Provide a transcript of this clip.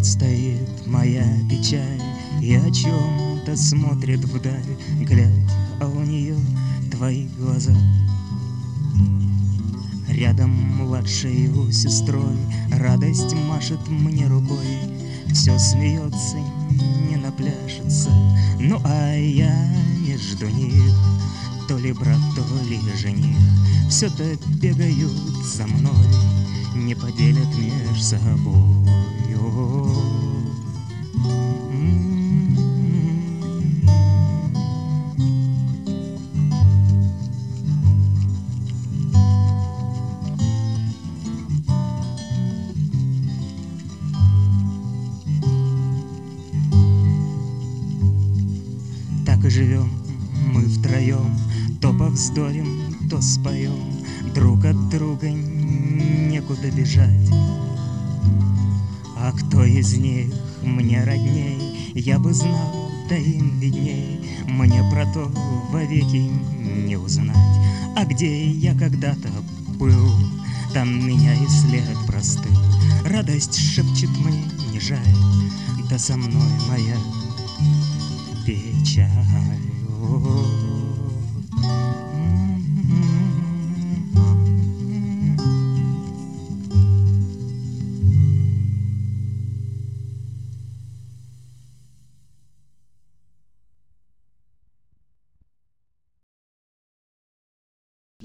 стоит моя печаль и о чем-то смотрит вдаль, глядь, а у нее твои глаза. Рядом младшей его сестрой радость машет мне рукой, все смеется, не напляшется. Ну а я между них, то ли брат, то ли жених, все-то бегают за мной, не поделят меж собою. Так и живем мы втроем, то повздорим, то споем, друг от друга некуда бежать. А кто из них мне родней, я бы знал, да им видней, мне про то вовеки не узнать. А где я когда-то был, там меня и след простыл. Радость шепчет мне, не жаль, да со мной моя печаль.